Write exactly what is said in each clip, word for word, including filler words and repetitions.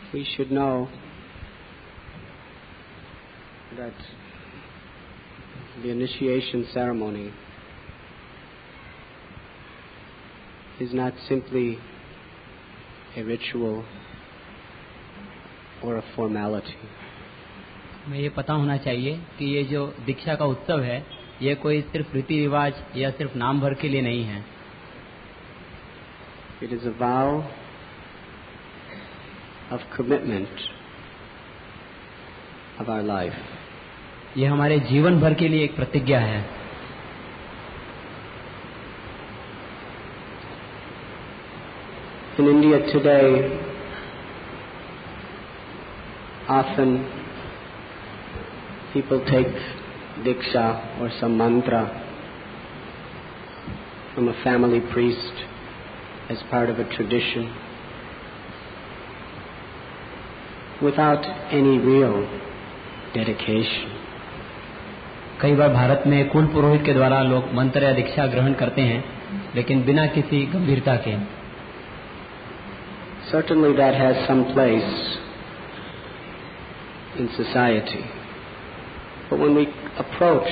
we should know that the initiation ceremony is not simply a ritual or a formality. हमें ये पता होना चाहिए कि ये जो दीक्षा का उत्सव है ये कोई सिर्फ रीति रिवाज या सिर्फ नाम भर के लिए नहीं है. It is a vow of commitment of our life. ये हमारे जीवन भर के लिए एक प्रतिज्ञा है. In India today, often people take diksha or some mantra from a family priest as part of a tradition without any real dedication. कई बार भारत में कुल पुरोहित के द्वारा लोग मंत्र या दीक्षा ग्रहण करते हैं लेकिन बिना किसी गंभीरता के. Certainly that has some place in society. But when we approach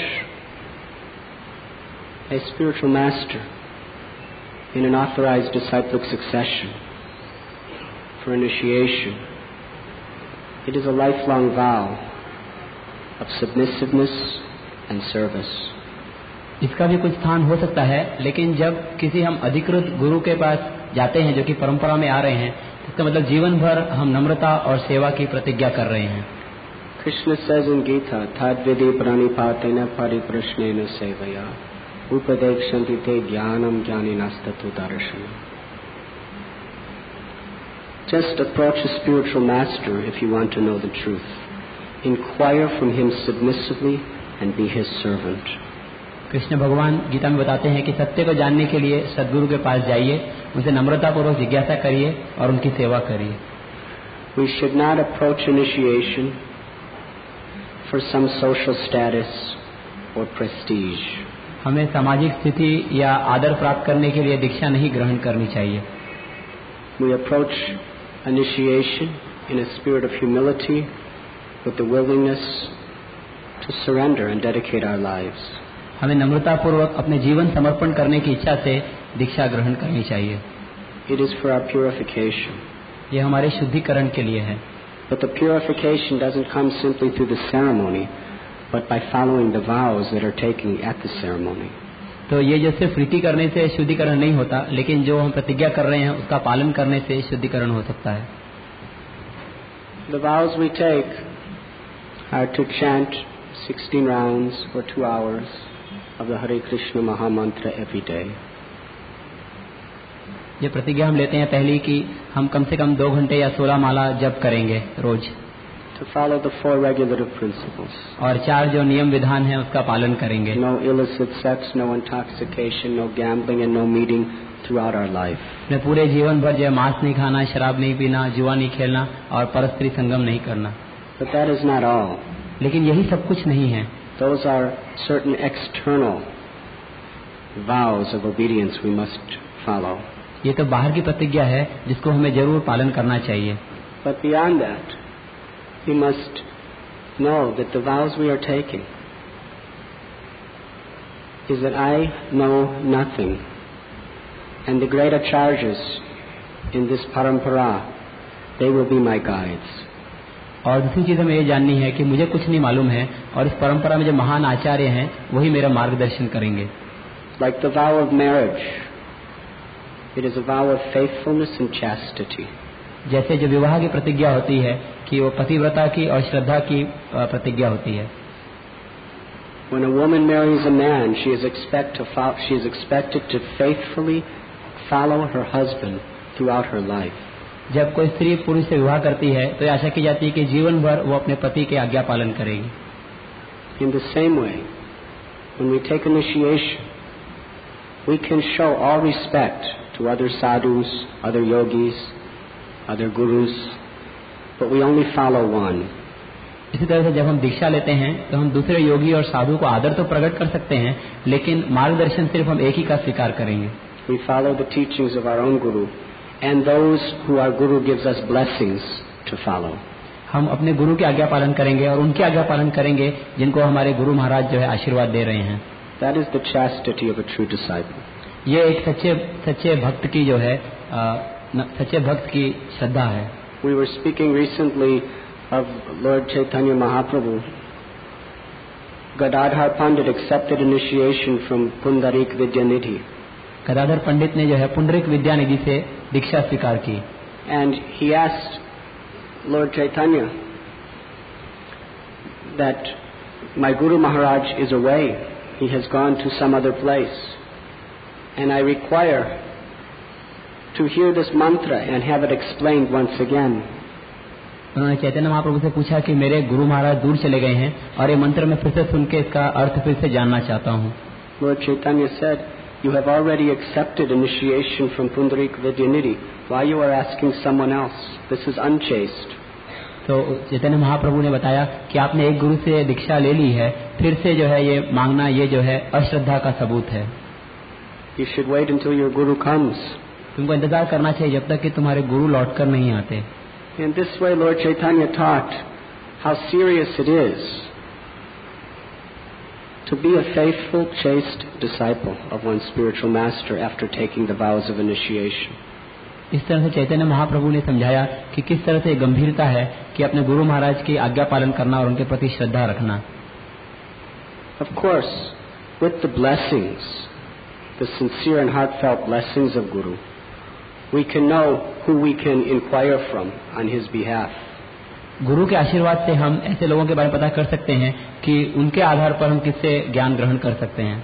a spiritual master in an authorized disciplic succession for initiation, it is a lifelong vow of submissiveness and service. इसका भी कुछ स्थान हो सकता है, लेकिन जब किसी हम अधिकृत गुरु के पास जाते हैं जो कि परंपरा में आ रहे हैं, इसका मतलब जीवन भर हम नम्रता और सेवा की प्रतिज्ञा कर रहे हैं. Krishna says in Gita, Tadvidi pranipatena pariprashnena sevaya upadekshanti te jnanam jnaninastatu darshanam. Just approach a spiritual master if you want to know the truth. Inquire from him submissively and be his servant. Krishna भगवान गीता में बताते हैं कि सत्य को जानने के लिए सद्गुरु के पास जाइए, उनसे नम्रतापूर्वक जिज्ञासा करिए और उनकी सेवा करिए. We should not approach initiation for some social status or prestige. हमें सामाजिक स्थिति या आदर प्राप्त करने के लिए दीक्षा नहीं ग्रहण करनी चाहिए. We approach initiation in a spirit of humility with the willingness to surrender and dedicate our lives. हमें नम्रतापूर्वक अपने जीवन समर्पण करने की इच्छा से दीक्षा ग्रहण करनी चाहिए. It is for our purification. ये हमारे शुद्धिकरण के लिए है. But the purification doesn't come simply through the ceremony, but by following the vows that are taken at the ceremony. तो ये जो सिर्फ रीति करने से शुद्धिकरण नहीं होता, लेकिन जो हम प्रतिज्ञा कर रहे हैं उसका पालन करने से शुद्धिकरण हो सकता है. The vows we take are to chant sixteen rounds for two hours of the Hare Krishna Maha Mantra every day. ये प्रतिज्ञा हम लेते हैं पहली कि हम कम से कम दो घंटे या सोलह माला जप करेंगे रोज. To follow the four regulative principles. और चार जो नियम विधान है उसका पालन करेंगे. No illicit sex, no intoxication, no gambling and no meeting throughout our life. अपने पूरे जीवन भर जो मांस नहीं खाना, शराब नहीं पीना, जुआ नहीं खेलना और परस्त्री संगम नहीं करना. But that is not all. लेकिन यही सब कुछ नहीं है. Those are certain external vows of obedience we must follow. ये तो बाहर की प्रतिज्ञा है जिसको हमें जरूर पालन करना चाहिए. But beyond that, we must know that the vows we are taking is that I know nothing, and the great acharyas in this parampara, they will be my guides. और दूसरी चीज हमें ये जाननी है कि मुझे कुछ नहीं मालूम है और इस परंपरा में जो महान आचार्य हैं वही मेरा मार्गदर्शन करेंगे. Like the vow of marriage, it is a vow of faithfulness and chastity. जैसे जो विवाह की प्रतिज्ञा होती है कि वो पतिव्रता की और श्रद्धा की प्रतिज्ञा होती है. When a woman marries a man, she is expect to follow, she is expected to faithfully follow her husband throughout her life. जब कोई स्त्री पुरुष से विवाह करती है तो आशा की जाती है कि जीवन भर वो अपने पति के आज्ञा पालन करेगी. In the same way, when we take initiation, we can show all respect to other sadhus, other yogis, other gurus, but we only follow one. इसी तरह से जब हम दीक्षा लेते हैं तो हम दूसरे योगी और साधु को आदर तो प्रकट कर सकते हैं, लेकिन मार्गदर्शन सिर्फ हम एक ही का स्वीकार करेंगे. We follow the teachings of our own guru, and those who our guru gives us blessings to follow. हम अपने गुरु की आज्ञा पालन करेंगे और उनकी आज्ञा पालन करेंगे जिनको हमारे गुरु महाराज जो है आशीर्वाद दे रहे हैं. That is the chastity of a true disciple. ये एक सच्चे सच्चे भक्त की जो है आ, न, सच्चे भक्त की श्रद्धा है. We were speaking recently of Lord Chaitanya Mahaprabhu. Gadadhar Pandit accepted initiation from Pundarik Vidyanidhi. Gadadhar पंडित ने जो है पुंडरीक विद्यानिधि से दीक्षा स्वीकार की. And he asked Lord Chaitanya that my Guru Maharaj is away. He has gone to some other place. And I require to hear this mantra and have it explained once again. उन्होंने चैतन्य महाप्रभु से पूछा कि मेरे गुरु महाराज दूर चले गए हैं और ये मंत्र मैं फिर से सुन के इसका अर्थ फिर से जानना चाहता हूँ. Lord Chaitanya said, you have already accepted initiation from Pundarik Vidyanidhi. Why you are asking someone else? This is unchaste. तो चैतन्य महाप्रभु ने बताया कि आपने एक गुरु से दीक्षा ले ली है, फिर से जो है ये मांगना ये जो है अश्रद्धा का सबूत है. You should wait until your Guru comes. तुमको इंतजार करना चाहिए जब तक कि तुम्हारे गुरु लौटकर नहीं आते. In this way, Lord Chaitanya taught how serious it is to be a faithful, chaste disciple of one's spiritual master after taking the vows of initiation. इस तरह से चैतन्य महाप्रभु ने समझाया कि किस तरह से गंभीरता है कि अपने गुरु महाराज की आज्ञा पालन करना और उनके प्रति श्रद्धा रखना. Of course, with the blessings, the sincere and heartfelt blessings of Guru, we can know who we can inquire from on his behalf. गुरु के आशीर्वाद से हम ऐसे लोगों के बारे में पता कर सकते हैं कि उनके आधार पर हम किससे ज्ञान ग्रहण कर सकते हैं.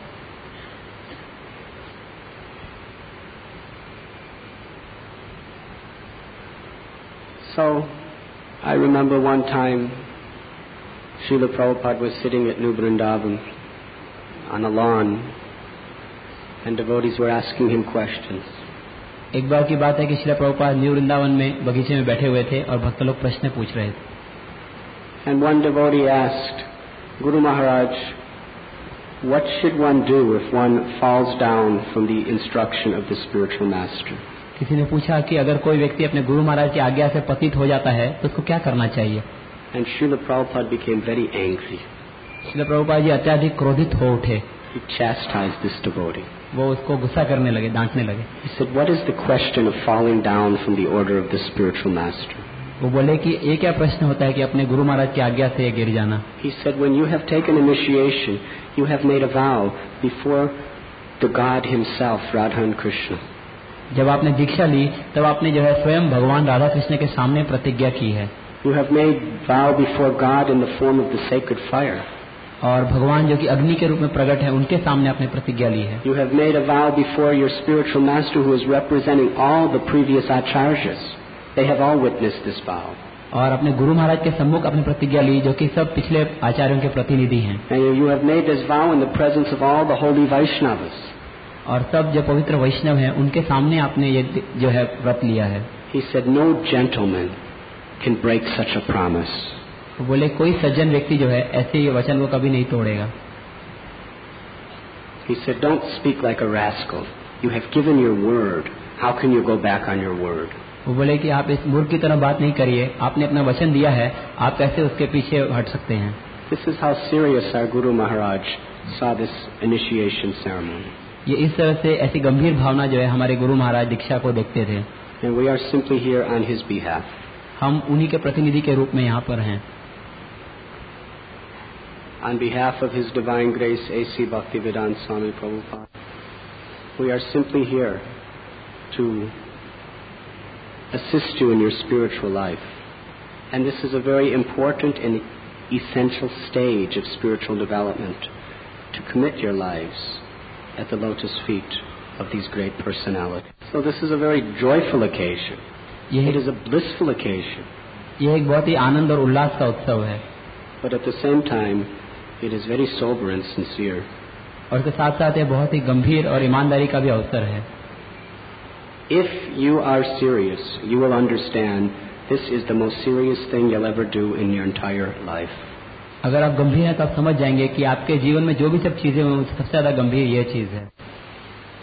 So, I remember one time Srila Prabhupada was sitting at New Vrindavan on a lawn and devotees were asking him questions. एक बार की बात है कि श्रील प्रभुपाद न्यू वृंदावन में बगीचे में बैठे हुए थे और भक्त लोग प्रश्न पूछ रहे थे. And one devotee asked, Guru Maharaj, what should one do if one falls down from the instruction of the spiritual master? किसी ने पूछा कि अगर कोई व्यक्ति अपने गुरु महाराज की आज्ञा से पतित हो जाता है तो उसको क्या करना चाहिए. And Srila Prabhupada became very angry. Srila Prabhupada ji अत्यधिक क्रोधित हो उठे. He chastised this devotee. वो उसको गुस्सा करने लगे, डांटने लगे. He said, what is the question of falling down from the order of the spiritual master? वो बोले कि ये क्या प्रश्न होता है कि अपने गुरु महाराज की आज्ञा से गिर जाना. He said, when you have taken initiation, you have made a vow before the God himself, Radha and Krishna. जब आपने दीक्षा ली तब आपने जो है स्वयं भगवान राधा कृष्ण के सामने प्रतिज्ञा की है. You have made vow before God in the form of the sacred fire. और भगवान जो कि अग्नि के रूप में प्रकट है उनके सामने आपने प्रतिज्ञा ली है. You have made a vow before your spiritual master who is representing all the previous acharyas. They have all witnessed this vow. और अपने गुरु महाराज के सम्मुख अपनी प्रतिज्ञा ली जो कि सब पिछले आचार्यों के प्रतिनिधि हैं. And you have made this vow in the presence of all the holy Vaishnavas. और सब जो पवित्र वैष्णव हैं उनके सामने आपने ये जो है व्रत लिया है. He said, no gentleman can break such a promise. तो बोले कोई सज्जन व्यक्ति जो है ऐसे ये वचन को कभी नहीं तोड़ेगा. He said, don't speak like a rascal. You have given your word. How can you go back on your word? वो बोले कि आप इस मूर्ख की तरह बात नहीं करिए. आपने अपना वचन दिया है, आप कैसे उसके पीछे हट सकते हैं. This is how serious our Guru Maharaj saw this initiation ceremony. ये इस तरह से ऐसी गंभीर भावना जो है हमारे गुरु महाराज दीक्षा को देखते थे. And we are simply here on his behalf. हम उन्हीं के प्रतिनिधि के रूप में यहाँ पर हैं. On behalf of His Divine Grace, A C Bhaktivedanta Swami Prabhupada, we are simply here to assist you in your spiritual life. And this is a very important and essential stage of spiritual development, to commit your lives at the lotus feet of these great personalities. So this is a very joyful occasion. It is a blissful occasion. ये एक बहुत ही आनंद और उल्लास का उत्सव है. But at the same time, it is very sober and sincere. और इसके साथ साथ ये बहुत ही गंभीर और ईमानदारी का भी अवसर है. If you are serious, you will understand this is the most serious thing you'll ever do in your entire life. अगर आप गंभीर हैं तो आप समझ जाएंगे कि आपके जीवन में जो भी सब चीजें हुई सबसे ज्यादा गंभीर ये चीज है.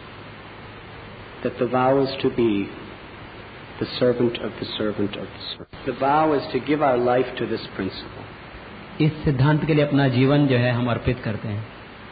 That the vow is to be the servant of the servant of the servant. The vow is to give our life to this principle. इस सिद्धांत के लिए अपना जीवन जो है हम अर्पित करते हैं.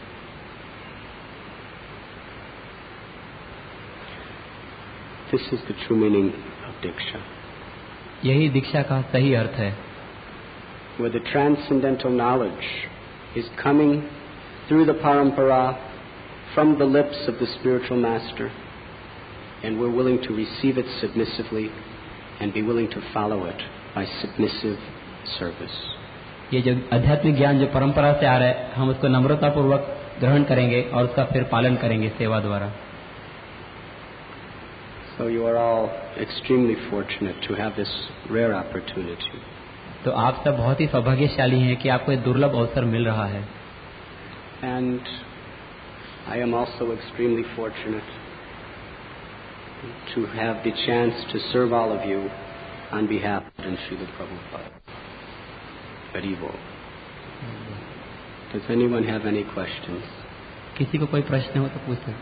This is the true meaning of Diksha. यही दीक्षा का सही अर्थ है. Where the transcendental knowledge is coming through the parampara from the lips of the spiritual master, and we're willing to receive it submissively and be willing to follow it by submissive service. ये जो आध्यात्मिक ज्ञान जो परंपरा से आ रहा है, हम उसको नम्रता पूर्वक ग्रहण करेंगे और उसका फिर पालन करेंगे सेवा द्वारा. So you are all extremely fortunate to have this rare opportunity. तो आप सब बहुत ही सौभाग्यशाली हैं कि आपको एक दुर्लभ अवसर मिल रहा है. And I am also extremely fortunate to have the chance to serve all of you on behalf of Srila Prabhupada. Very well. Does anyone have any questions? किसी को कोई प्रश्न हो तो पूछ सकते.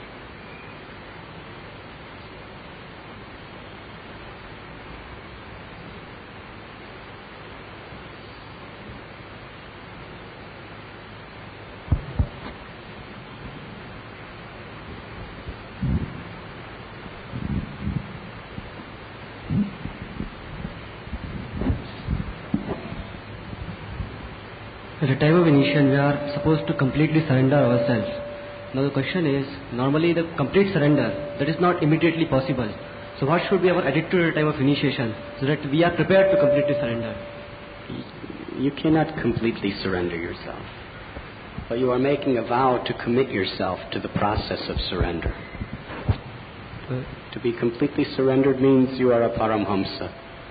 At the time of initiation, we are supposed to completely surrender ourselves. Now the question is, normally the complete surrender, that is not immediately possible. So what should be our attitude at the time of initiation, so that we are prepared to completely surrender? You cannot completely surrender yourself, but you are making a vow to commit yourself to the process of surrender. Uh, to be completely surrendered means you are a Paramhamsa.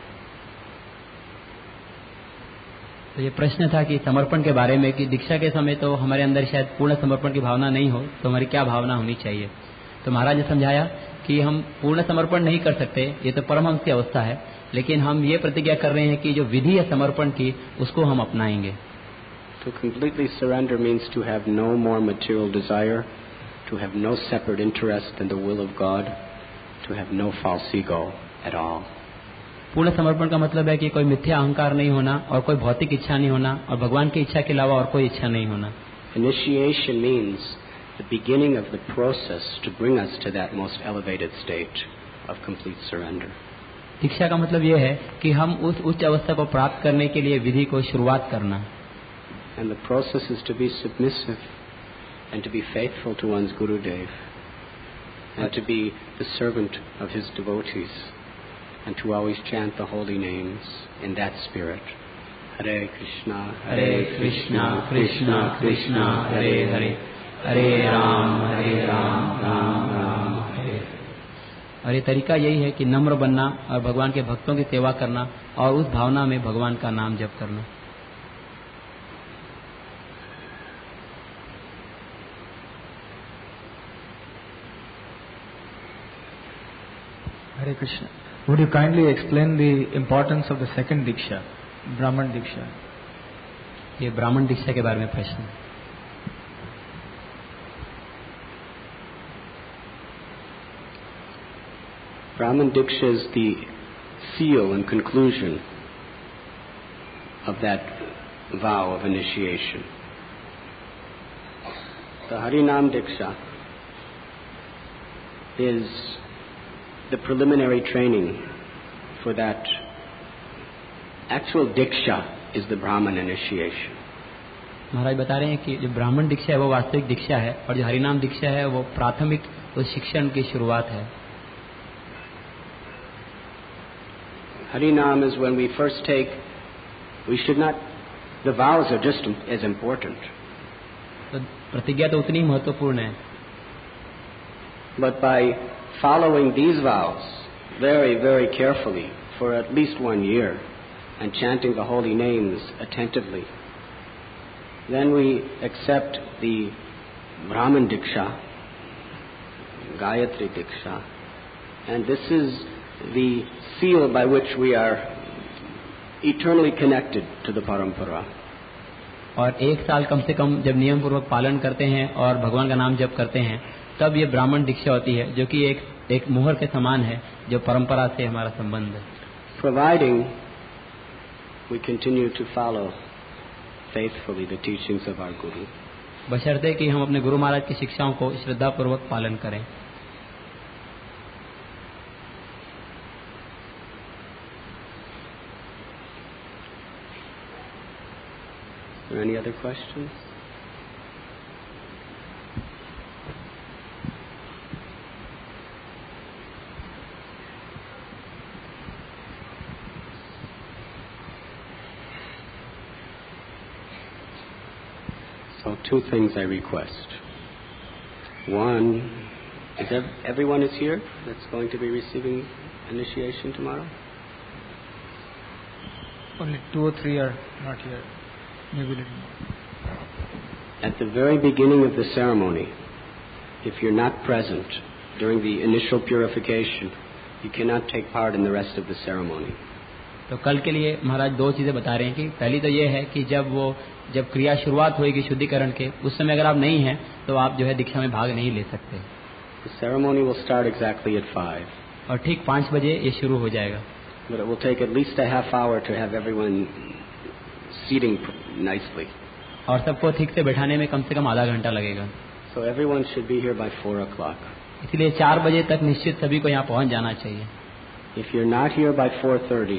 तो ये प्रश्न था कि समर्पण के बारे में, कि दीक्षा के समय तो हमारे अंदर शायद पूर्ण समर्पण की भावना नहीं हो, तो हमारी क्या भावना होनी चाहिए. तो महाराज ने समझाया कि हम पूर्ण समर्पण नहीं कर सकते, ये तो परमहंस की अवस्था है, लेकिन हम ये प्रतिज्ञा कर रहे हैं कि जो विधि है समर्पण की उसको हम अपनाएंगे. To completely surrender means to have no more material desire, to have no separate interest in the will of God, to have no false ego at all. पूर्ण समर्पण का मतलब है कि कोई मिथ्या अहंकार नहीं होना और कोई भौतिक इच्छा नहीं होना और भगवान की इच्छा के अलावा और कोई इच्छा नहीं होना. Initiation means the beginning of the process to bring us to that most elevated state of complete surrender. दीक्षा का मतलब यह है कि हम उस उच्च अवस्था को प्राप्त करने के लिए विधि को शुरुआत करना. And the process is to be submissive and to be faithful to one's Gurudev and to be the servant of his devotees. And to always chant the holy names in that spirit. Hare Krishna, Hare Krishna, Krishna Krishna, Hare Hare, Hare Ram, Hare Ram, Ram Ram, Hare. और ये तरीका यही है कि नम्र बनना और भगवान के भक्तों की सेवा करना और उस भावना में भगवान का नाम जप करना. Hare Krishna. Would you kindly explain the importance of the second Diksha, Brahman Diksha? ये ब्राह्मण दीक्षा के बारे में प्रश्न. Brahman Diksha is the seal and conclusion of that vow of initiation. The Harinam Diksha is the preliminary training for that. Actual Diksha is the Brahman initiation. महाराज बता रहे हैं कि जो ब्राह्मण दीक्षा है वो वास्तविक दीक्षा है और जो हरिनाम दीक्षा है वो प्राथमिक उस शिक्षण की शुरुआत है. Harinam is when we first take, we should not, the vows are just as important. तो प्रतिज्ञा तो उतनी महत्वपूर्ण है. But by following these vows very, very carefully for at least one year and chanting the holy names attentively, then we accept the Brahman Diksha, Gayatri Diksha, and this is the seal by which we are eternally connected to the Parampara. और एक साल कम से कम जब नियम पूर्वक पालन करते हैं और भगवान का नाम जप करते हैं, तब ये ब्राह्मण दीक्षा होती है, जो कि एक एक मुहर के समान है जो परंपरा से हमारा संबंध है. Providing we continue to follow faithfully the teachings of our Guru. बशर्ते कि हम अपने गुरु महाराज की शिक्षाओं को श्रद्धापूर्वक पालन करें. Are there any other questions? So two things I request. One, is ev- everyone is here that's going to be receiving initiation tomorrow? Only two or three are not here. Maybe a little more. At the very beginning of the ceremony, if you're not present during the initial purification, you cannot take part in the rest of the ceremony. तो कल के लिए महाराज दो चीजें बता रहे हैं कि पहली तो ये है कि जब वो जब क्रिया शुरुआत होगी शुद्धिकरण के उस समय अगर आप नहीं हैं तो आप जो है दीक्षा में भाग नहीं ले सकते. The ceremony will start exactly at five. और ठीक पाँच बजे ये शुरू हो जाएगा. But it will take at least a half hour to have everyone seating nicely. और सबको ठीक से बैठाने में कम से कम आधा घंटा लगेगा. So everyone should be here by four o'clock. इसलिए चार बजे तक निश्चित सभी को यहाँ पहुँच जाना चाहिए. If you're not here by four thirty,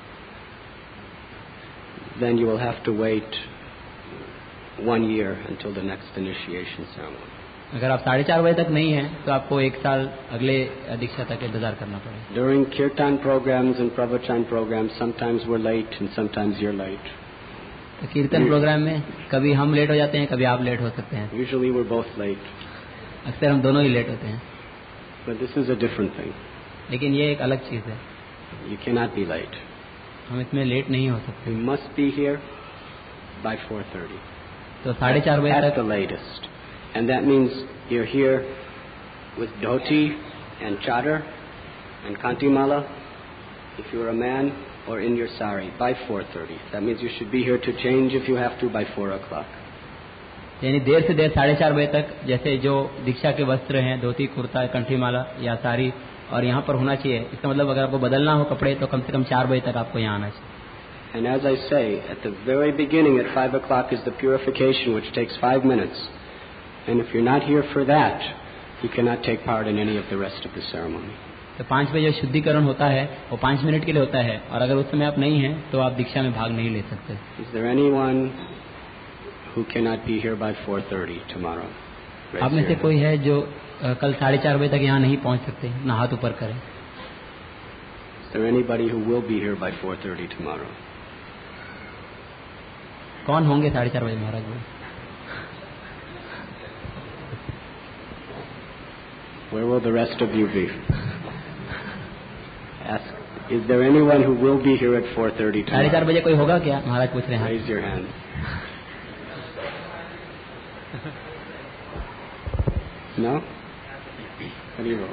then you will have to wait one year until the next initiation ceremony. अगर आप साढ़े चार बजे तक नहीं हैं तो आपको एक साल अगले दीक्षा तक इंतजार करना पड़ेगा. During kirtan programs and pravachan programs, sometimes we're late and sometimes you're late. तो कीर्तन प्रोग्राम में कभी हम लेट हो जाते हैं, कभी आप लेट हो सकते हैं. Usually we're both late. अक्सर हम दोनों ही लेट होते हैं. But this is a different thing. लेकिन ये एक अलग चीज है. You cannot be late. हम इसमें लेट नहीं हो सकते. You must be here by four thirty. तो साढ़े चार बजे At तक. the latest. And that means you're here with dhoti and chadar and kantimala if you're a man, or in your sari by four thirty. That means you should be here to change if you have to by four o'clock. यानी देर से देर साढ़े चार बजे तक जैसे जो दीक्षा के वस्त्र हैं धोती कुर्ता कंठीमाला या साड़ी और यहाँ पर होना चाहिए. इसका मतलब अगर आपको बदलना हो कपड़े तो कम से कम चार बजे तक आपको यहाँ आना चाहिए. And as I say, at the very beginning at five o'clock is the purification, which takes five minutes. And if you're not here for that, you cannot take part in any of the rest of the ceremony. तो पाँच बजे शुद्धिकरण होता है वो पाँच minute के लिए होता है और अगर उस समय आप नहीं हैं तो आप दीक्षा में भाग नहीं ले सकते. Is there anyone who cannot be here by four thirty tomorrow? आप में से कोई है जो uh, कल साढ़े चार बजे तक यहाँ नहीं पहुँच सकते? ना हाथ ऊपर करें. Is there anybody who will be here by four thirty tomorrow? कौन होंगे साढ़े चार बजे महाराज जी? Where will the rest of you be? Ask. Is there anyone who will be here at four thirty tomorrow? साढ़े चार बजे कोई होगा क्या? महाराज पूछ रहे हैं. Raise your hand. No? Haribo.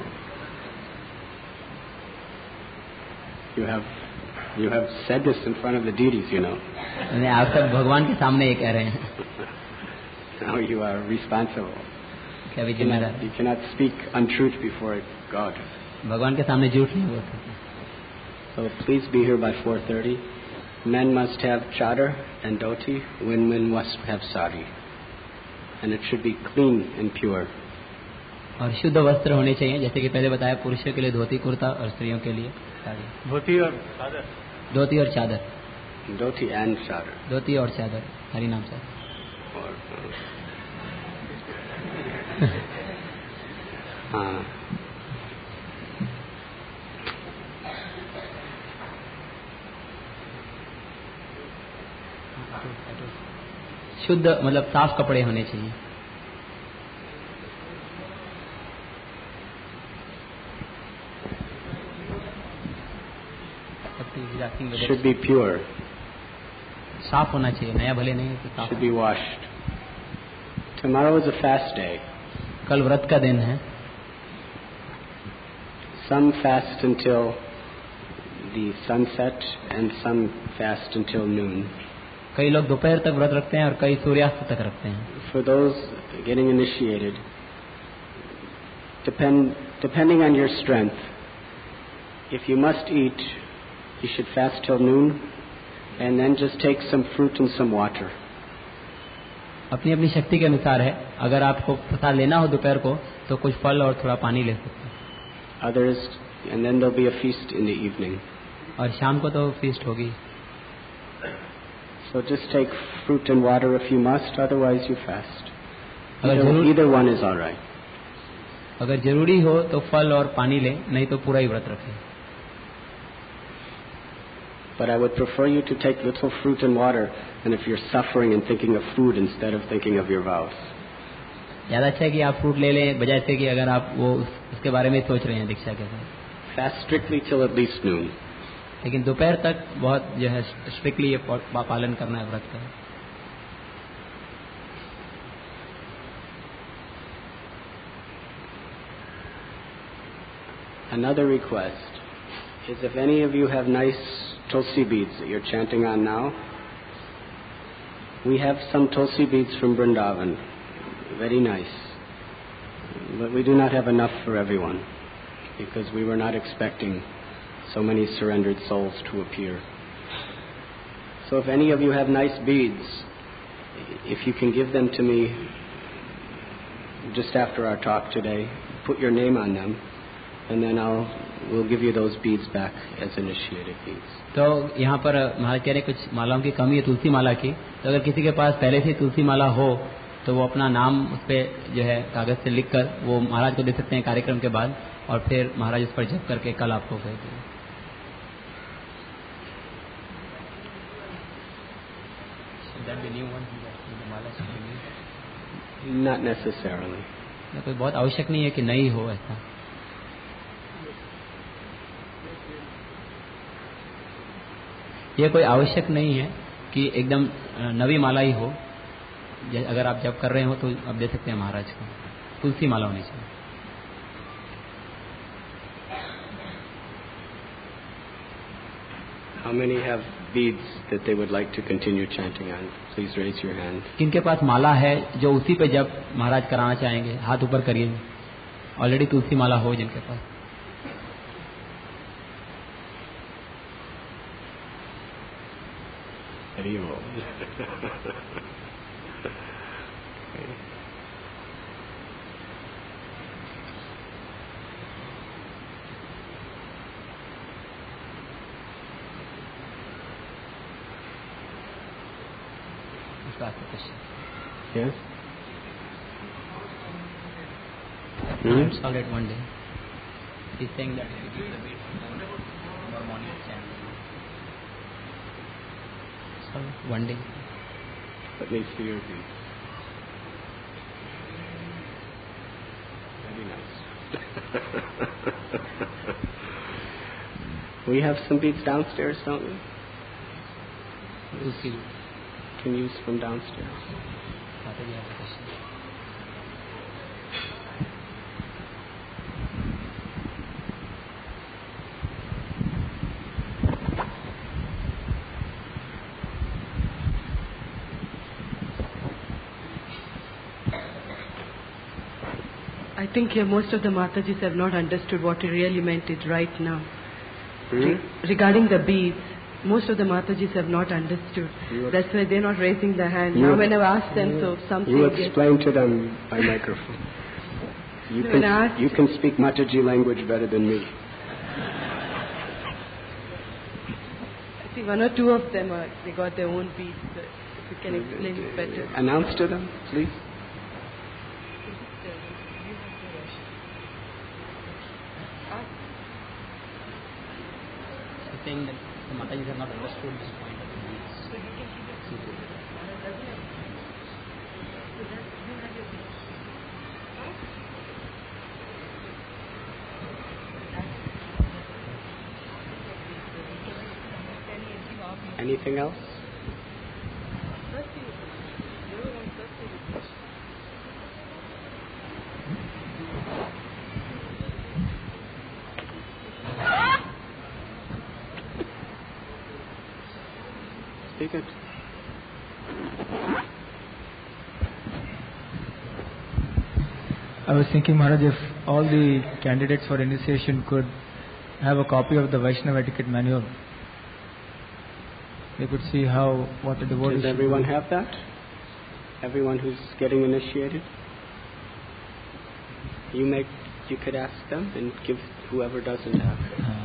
You have you have said this in front of the deities, you know. आप सब भगवान के सामने ये कह रहे हैं. Now you are responsible. क्या भी You जिम्मेदार cannot, you cannot speak untruth before God. भगवान के सामने झूठ नहीं बोल सकते. So please be here by four thirty. Men must have chadar and dhoti. Women must have sari. And it should be clean and pure. और शुद्ध वस्त्र होने चाहिए जैसे कि पहले बताया पुरुषों के लिए धोती कुर्ता और स्त्रियों के लिए साड़ी. धोती और चादर. धोती और चादर. Dhoti and chadar. धोती और चादर. हरि नाम से. Or, uh, uh, शुद्ध मतलब साफ कपड़े होने चाहिए. should be pure. साफ होना चाहिए. नया भले नहीं तो साफ. Should be washed. Tomorrow is a fast day. कल व्रत का दिन है. Some fast until the sunset and some fast until noon. कई लोग दोपहर तक व्रत रखते हैं और कई सूर्यास्त तक रखते हैं. For those getting initiated, depend, depending on your strength, if you must eat, you should fast till noon. And then just take some fruit and some water. अपनी अपनी शक्ति के अनुसार है. अगर आपको प्रसाद लेना हो दोपहर को तो कुछ फल और थोड़ा पानी ले सकते हैं. Others, and then there'll be a feast in the evening. और शाम को तो फीस्ट होगी. So just take fruit and water if you must, otherwise you fast. अगर Either, जरूर, either one is all right. अगर जरूरी हो तो फल और पानी ले, नहीं तो पूरा ही व्रत रखें. But I would prefer you to take little fruit and water, and if you're suffering and thinking of food instead of thinking of your vows. ज्यादा अच्छा है कि आप फ्रूट ले लें बजाय से कि अगर आप वो उसके बारे में सोच रहे हैं दीक्षा के साथ. Fast strictly till at least noon. लेकिन दोपहर तक बहुत जो है स्ट्रिक्टली ये पालन करना है व्रत का. Another request is if any of you have nice tulsi beads that you're chanting on now, we have some tulsi beads from Vrindavan, very nice, but we do not have enough for everyone because we were not expecting so many surrendered souls to appear. So if any of you have nice beads, if you can give them to me just after our talk today, put your name on them, and then I'll we'll give you those beads back as initiated beads. तो यहाँ पर महाराज कह रहे कुछ मालाओं की कमी है तुलसी माला की, तो अगर किसी के पास पहले से तुलसी माला हो तो वो अपना नाम उस पर जो है कागज से लिखकर वो महाराज को दे सकते हैं कार्यक्रम के बाद, और फिर महाराज उस पर जप करके कल आपको कह देंगे. Not necessarily. कोई बहुत आवश्यक नहीं है कि नई हो ऐसा. ये कोई आवश्यक नहीं है कि एकदम नवी माला ही हो. अगर आप जब कर रहे हो तो आप दे सकते हैं महाराज को. तुलसी माला होनी चाहिए. How many have beads that they would like to continue chanting on? Please raise your hand. किनके पास माला है जो उसी पे जब महाराज कराना चाहेंगे, हाथ ऊपर करिए. ऑलरेडी तुलसी माला हो जिनके पास. Hari Om. Yes? No, it's all right one day. He's saying that if you give the beat tomorrow morning chant. So one day. Let me see your bead. Very nice. We have some beads downstairs, don't we? We'll see. Can use from downstairs. Father, you have a question. I think here most of the Matajis have not understood what he really meant it right now. Hmm? Re- regarding the beads, most of the Matajis have not understood. That's why they're not raising their hand. You now when I've asked them, so something... You gets- explain to them by microphone. You, No, when I can, asked- you can speak Mataji language better than me. I think one or two of them, are, they got their own beads. So if you can explain it better. Announce to them, please. He's saying that the Matajis have not understood this point of the beads. Anything else? Speak it. I was thinking, Maharaj, if all the candidates for initiation could have a copy of the Vaishnava etiquette manual. they could see how what a devotee Does should everyone do. have that? Everyone who's getting initiated? You make, you could ask them and give whoever doesn't have. हाँ.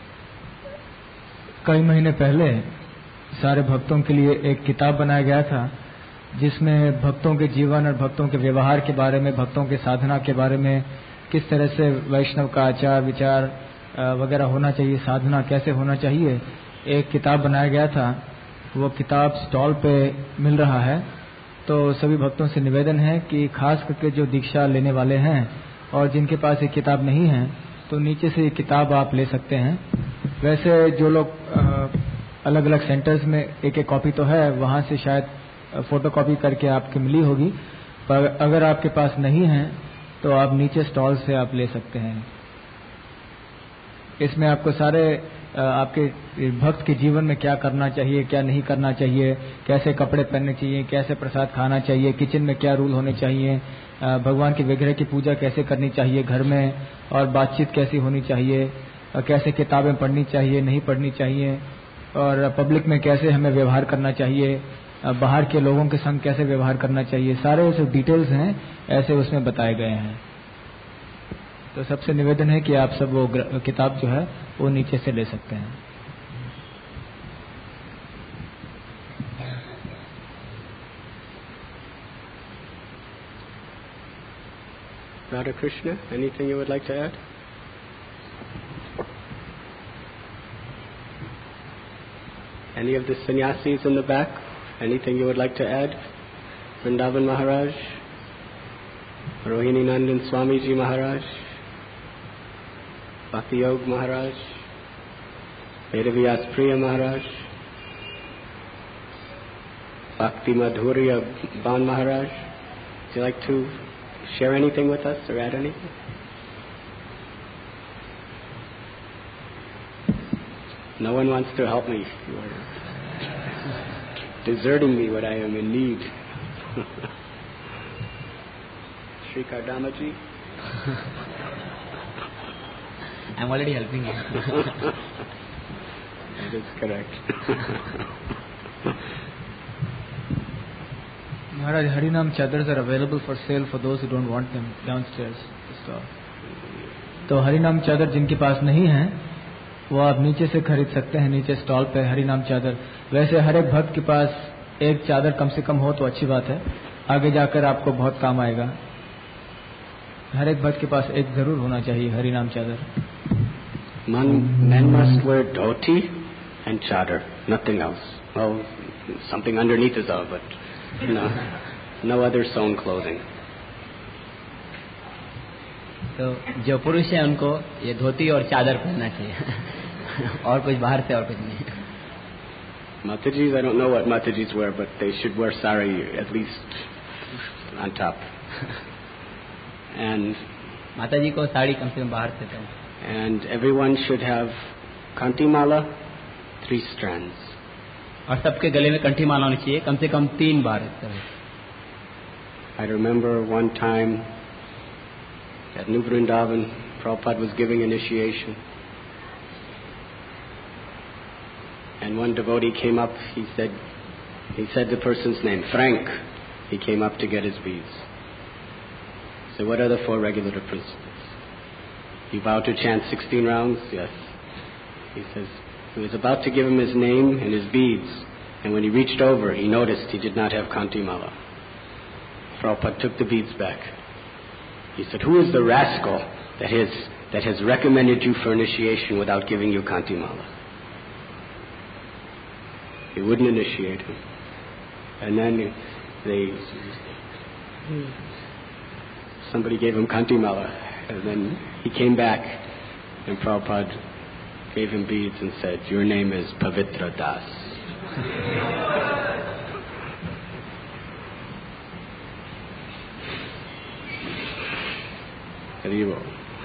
कई महीने पहले सारे भक्तों के लिए एक किताब बनाया गया था जिसमें भक्तों के जीवन और भक्तों के व्यवहार के बारे में, भक्तों के साधना के बारे में, किस तरह से वैष्णव का आचार विचार वगैरह होना चाहिए, साधना कैसे होना चाहिए, एक किताब बनाया गया था. वो किताब स्टॉल पे मिल रहा है. तो सभी भक्तों से निवेदन है कि खास करके जो दीक्षा लेने वाले हैं और जिनके पास ये किताब नहीं है तो नीचे से ये किताब आप ले सकते हैं. वैसे जो लोग अलग अलग सेंटर्स में एक एक कॉपी तो है, वहाँ से शायद फोटो कॉपी करके आपके मिली होगी, पर अगर आपके पास नहीं है तो आप नीचे स्टॉल से आप ले सकते हैं. इसमें आपको सारे आपके भक्त के जीवन में क्या करना चाहिए, क्या नहीं करना चाहिए, कैसे कपड़े पहनने चाहिए, कैसे प्रसाद खाना चाहिए, किचन में क्या रूल होने चाहिए, भगवान के विग्रह की पूजा कैसे करनी चाहिए घर में, और बातचीत कैसी होनी चाहिए, कैसे किताबें पढ़नी चाहिए, नहीं पढ़नी चाहिए, और पब्लिक में कैसे हमें व्यवहार करना चाहिए, बाहर के लोगों के संग कैसे व्यवहार करना चाहिए, सारे जो डिटेल्स हैं ऐसे उसमें बताए गए हैं. तो सबसे निवेदन है कि आप सब वो किताब जो है वो नीचे से ले सकते हैं. Radha Krishna, anything you would like to add? Any of the sannyasis in the back, anything you would like to add? Vrindavan Maharaj, Rohini Nandan Swamiji Maharaj, Bhakti Yog Maharaj, Vedavyas Priya Maharaj, Bhakti Madhurya Ban Maharaj. Would you like to share anything with us or add anything? No one wants to help me. You are deserting me when I am in need. Sri Kardamaji? I'm already helping you. That is correct. Maharaj, Harinam chadars are available for sale for those who don't want them downstairs. तो हरिनाम चादर जिनके पास नहीं है वो आप नीचे से खरीद सकते हैं, नीचे स्टॉल पे हरिनाम चादर. वैसे हर एक भक्त के पास एक चादर कम से कम हो तो अच्छी बात है, आगे जाकर आपको बहुत काम आएगा. हर एक भक्त के पास एक जरूर होना चाहिए हरिनाम चादर. Man, men must wear dhoti and chadar, nothing else. Well, something underneath is all, but you know, no other sewn clothing. तो जो पुरुष है उनको ये धोती और चादर पहनना चाहिए और कुछ बाहर से और कुछ नहीं. Matajis, I don't know what Matajis wear, but they should wear sari at least on top. And माताजी को साड़ी कम से कम बाहर से पहन. And everyone should have kanti mala, three strands. और सबके गले में कंठी माला होनी चाहिए कम से कम तीन बार. I remember one time at New Vrindavan, Prabhupada was giving initiation. And one devotee came up, he said, he said the person's name, Frank. He came up to get his beads. So what are the four regulative principles? You vow to chant sixteen rounds? Yes. He says, he was about to give him his name and his beads, and when he reached over, he noticed he did not have Kanti Mala. Prabhupada took the beads back. He said, who is the rascal that has, that has recommended you for initiation without giving you Kanti Mala? He wouldn't initiate him. And then they, somebody gave him Kanti Mala, and then he came back, and Prabhupada gave him beads and said, your name is Pavitra Das. Haribo.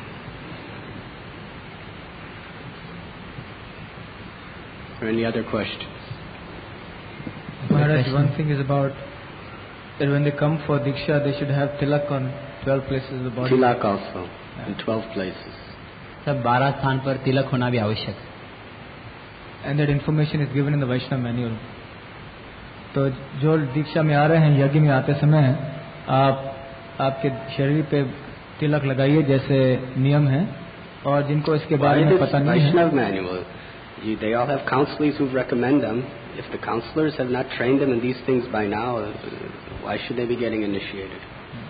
Are any other questions? Maharaj, one thing is about that when they come for Diksha, they should have tilak on twelve places of the body. Tilak also, yeah. In twelve places. सब बारह स्थान पर तिलक होना भी आवश्यक है. and that information is given in the Vaishnava manual. तो जो दीक्षा में आ रहे हैं, यज्ञ में आते समय आप आपके शरीर पे तिलक लगाइए जैसे नियम है, और जिनको इसके बारे में पता नहीं है. Vaishnava manual. They all have counselors who recommend them. If the counselors have not trained them in these things by now, why should they be getting initiated?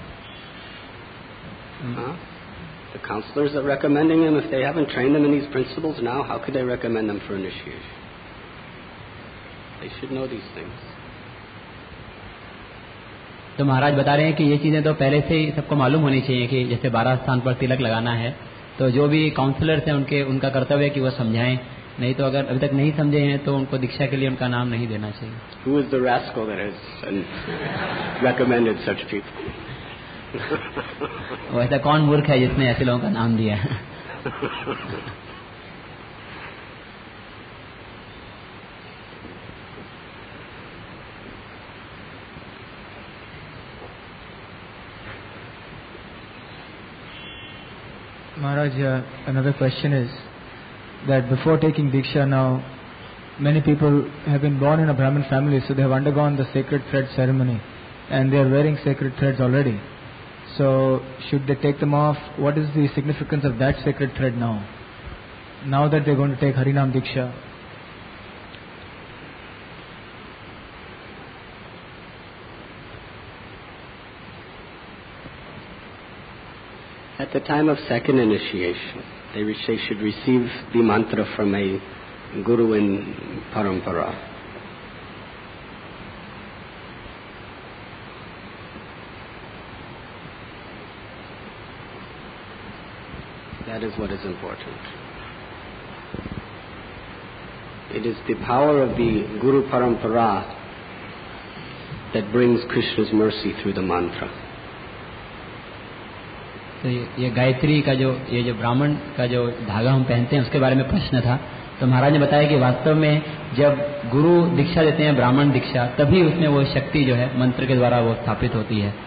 Mm-hmm. Huh? The counselors are recommending them. If they haven't trained them in these principles now, how could they recommend them for initiation? They should know these things. तो महाराज बता रहे हैं कि ये चीजें तो पहले से ही सबको मालूम होनी चाहिए कि जैसे बारह स्थान पर तिलक लगाना है, तो जो भी काउंसलर्स हैं उनके उनका कर्तव्य है कि वो समझाएं, नहीं तो अगर अभी तक नहीं समझे हैं तो उनको दीक्षा के लिए उनका नाम नहीं देना चाहिए. Who is the rascal that has recommended such people? वो ऐसा कौन मूर्ख है जिसने ऐसे लोगों का नाम दिया है? Maharaj, uh, another question is that before taking Diksha now, many people have been born in a Brahmin family, so they have undergone the sacred thread ceremony and they are wearing sacred threads already. So, should they take them off? What is the significance of that sacred thread now? Now that they are going to take Harinam Diksha? At the time of second initiation, they should receive the mantra from a guru in parampara. That is what is important. It is the power of the Guru Parampara that brings Krishna's mercy through the mantra. तो ये, ये गायत्री का जो ये जो ब्राह्मण का जो धागा हम पहनते हैं उसके बारे में प्रश्न था. तो महाराज ने बताया कि वास्तव में जब गुरु दीक्षा देते हैं, ब्राह्मण दीक्षा, तभी उसमें वो शक्ति जो है मंत्र के द्वारा वो स्थापित होती है.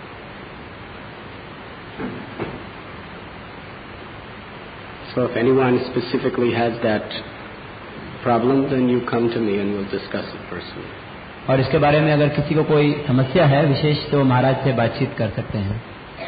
So if anyone specifically has that problem, then you come to me and we'll discuss it personally. और इसके बारे में अगर किसी को कोई समस्या है विशेष तो महाराज से बातचीत कर सकते हैं.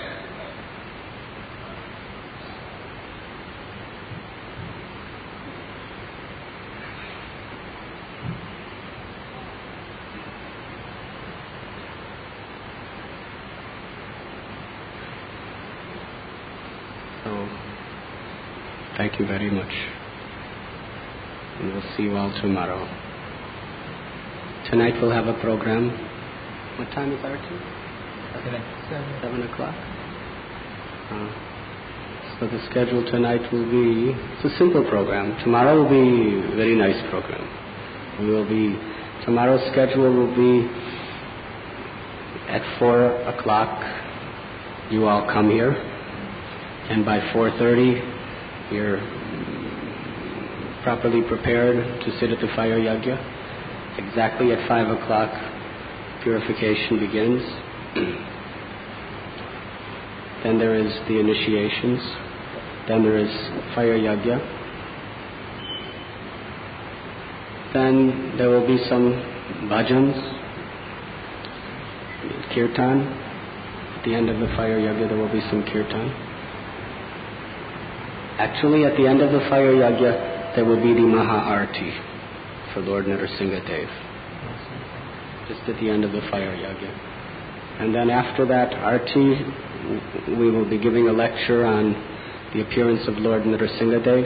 Thank you very much. And we'll see you all tomorrow. Tonight we'll have a program. What time is our tea? Seven. Seven. Seven o'clock. Uh, so the schedule tonight will be, it's a simple program. Tomorrow will be a very nice program. We will be, tomorrow's schedule will be at four o'clock. You all come here. And by four thirty, you're properly prepared to sit at the fire yajna. Exactly at five o'clock, purification begins. Then there is the initiations. Then there is fire yajna. Then there will be some bhajans, kirtan. At the end of the fire yajna, there will be some kirtan. Actually, at the end of the fire yajna, there will be the Maha Arati for Lord Nrsimha Dev. Just at the end of the fire yajna. And then after that Arati, we will be giving a lecture on the appearance of Lord Nrsimha Dev.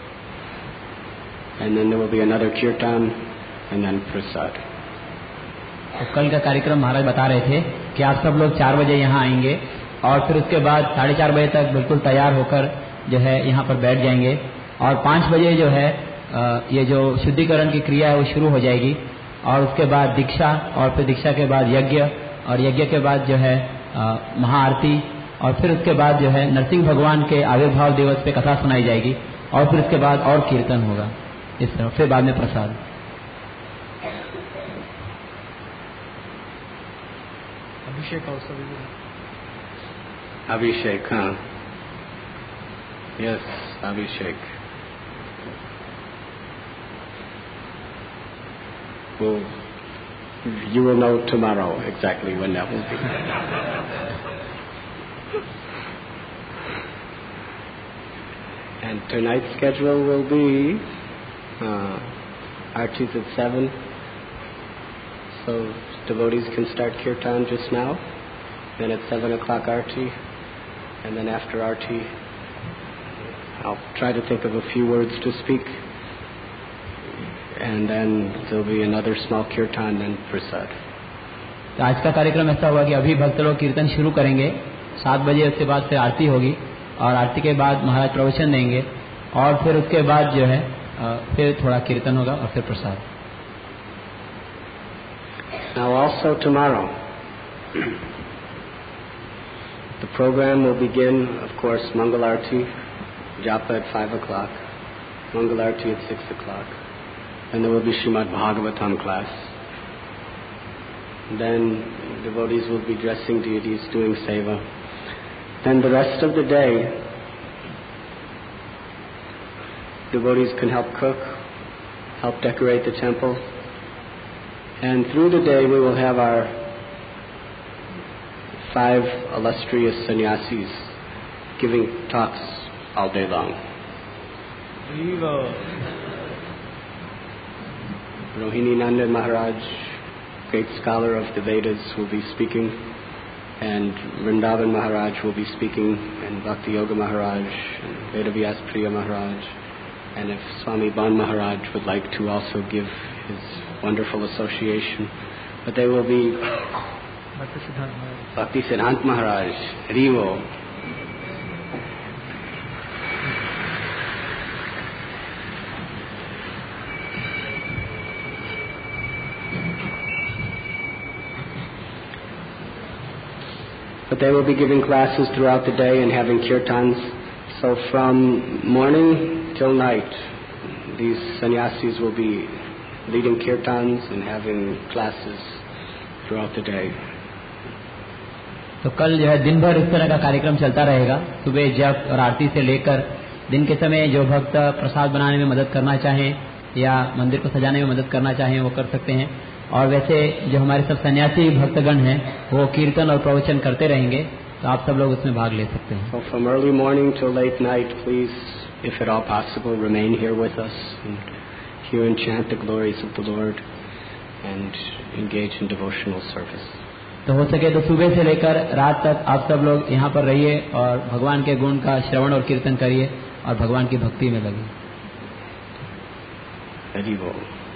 And then there will be another kirtan and then prasad. तो कल का कार्यक्रम महाराज बता रहे थे कि आप सब लोग चार बजे यहाँ आएंगे और फिर उसके बाद साढ़े चार बजे तक बिल्कुल तैयार होकर जो है यहाँ पर बैठ जाएंगे और पाँच बजे जो है ये जो शुद्धिकरण की क्रिया है वो शुरू हो जाएगी और उसके बाद दीक्षा और फिर दीक्षा के बाद यज्ञ और यज्ञ के बाद जो है महाआरती और फिर उसके बाद जो है नरसिंह भगवान के आविर्भाव दिवस पे कथा सुनाई जाएगी और फिर उसके बाद और कीर्तन होगा. इस तरह फिर बाद में प्रसाद. अभिषेक also. Abhishek, huh? Yes, Abhishek. We'll, you will know tomorrow exactly when that will be. And tonight's schedule will be uh, artis at seven. So devotees can start kirtan just now. Then at seven o'clock arti. And then after arti, I'll try to think of a few words to speak. And then there'll be another small kirtan and prasad. तो आज का कार्यक्रम ऐसा हुआ कि अभी भक्त लोग कीर्तन शुरू करेंगे सात बजे, उसके बाद फिर आरती होगी और आरती के बाद महाराज प्रवचन देंगे और फिर उसके बाद जो है फिर थोड़ा कीर्तन होगा और फिर प्रसाद. Now also tomorrow, the program will begin, of course, Mangal Arati, Japa at five o'clock, Mangal Arati at six o'clock, and there will be Srimad Bhagavatam class. Then devotees will be dressing deities, doing seva. Then the rest of the day, devotees can help cook, help decorate the temple. And through the day we will have our five illustrious sannyasis giving talks all day long. Rohini Nanda Maharaj, great scholar of the Vedas, will be speaking, and Vrindavan Maharaj will be speaking, and Bhakti Yoga Maharaj, and Vedavyas Priya Maharaj, and if Swami Ban Maharaj would like to also give his wonderful association, but they will be Bhakti Siddhant Maharaj, Harivo. But they will be giving classes throughout the day and having kirtans. So from morning till night, these sannyasis will be leading kirtans and having classes throughout the day. तो कल जो है दिन भर इस तरह का कार्यक्रम चलता रहेगा. सुबह जप और आरती से लेकर दिन के समय जो भक्त प्रसाद बनाने में मदद करना चाहें या मंदिर को सजाने में मदद करना चाहें वो कर सकते हैं. और वैसे जो हमारे सब सन्यासी भक्तगण हैं वो कीर्तन और प्रवचन करते रहेंगे, तो आप सब लोग उसमें भाग ले सकते हैं. So from early morning till late night, please, if at all possible, remain here with us and hear and chant the glories of the Lord and engage in devotional service. तो हो सके तो सुबह से लेकर रात तक आप सब लोग यहाँ पर रहिए और भगवान के गुण का श्रवण और कीर्तन करिए और भगवान की भक्ति में लगिए. हरि बोल.